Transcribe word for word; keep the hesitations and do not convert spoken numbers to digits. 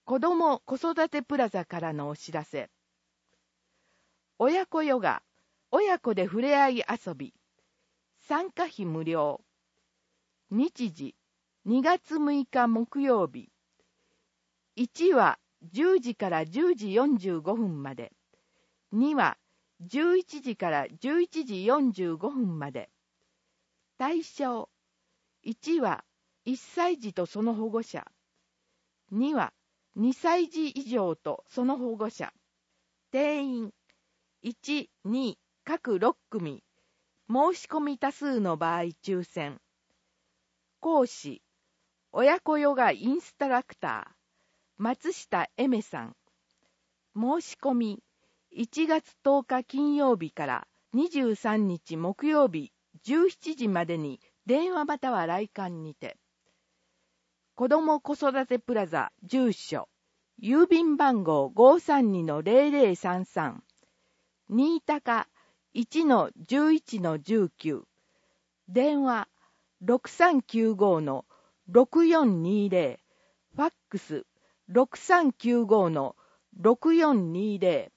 子ども子育てプラザからのお知らせ。親子ヨガ、親子で触れ合い遊び、参加費無料。日時、にがつむいか木曜日。いちはじゅうじからじゅうじよんじゅうごふんまで。にはじゅういちじからじゅういちじよんじゅうごふんまで。対象、いちはいっさい児とその保護者。にはにさい児以上とその保護者。定員、いち、に各ろっくみ。申し込み多数の場合抽選。講師、親子ヨガインストラクター、松下恵美さん。申し込み、いちがつとおか金曜日からにじゅうさんにち木曜日じゅうしちじまでに電話または来館にて。子ども子育てプラザ住所、郵便番号 ごーさんにのゼロゼロさんさん、新高 いちのじゅういちのじゅうきゅう、電話 ろくさんきゅうごのろくよんにゼロ、ファックス ろくさんきゅうごのろくよんにゼロ、